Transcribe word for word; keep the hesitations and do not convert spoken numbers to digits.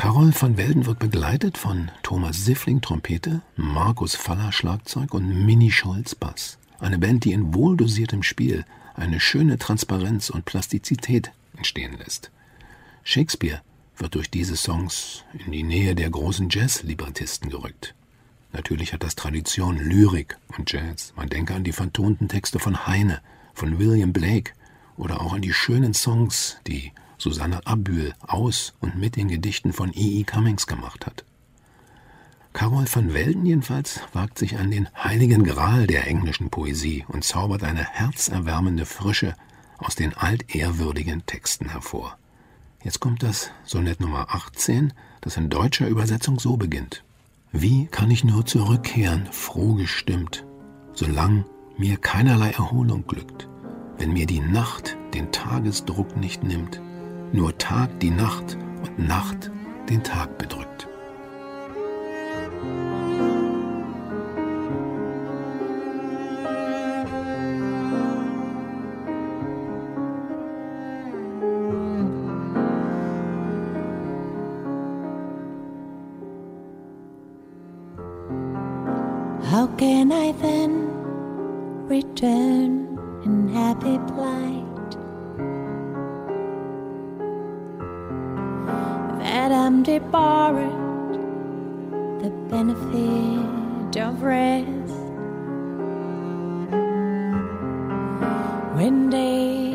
Carol van Welden wird begleitet von Thomas Siffling Trompete, Markus Faller Schlagzeug und Mini Scholz Bass. Eine Band, die in wohldosiertem Spiel eine schöne Transparenz und Plastizität entstehen lässt. Shakespeare wird durch diese Songs in die Nähe der großen Jazz-Librettisten gerückt. Natürlich hat das Tradition Lyrik und Jazz. Man denke an die vertonten Texte von Heine, von William Blake oder auch an die schönen Songs, die Susanne Abbühl aus und mit den Gedichten von E E Cummings gemacht hat. Carol van Welden jedenfalls wagt sich an den heiligen Gral der englischen Poesie und zaubert eine herzerwärmende Frische aus den altehrwürdigen Texten hervor. Jetzt kommt das Sonett Nummer achtzehn, das in deutscher Übersetzung so beginnt. Wie kann ich nur zurückkehren, froh gestimmt, solang mir keinerlei Erholung glückt, wenn mir die Nacht den Tagesdruck nicht nimmt, nur Tag die Nacht und Nacht den Tag bedrückt. How can I then return in happy plight that I'm debarred the benefit of rest when day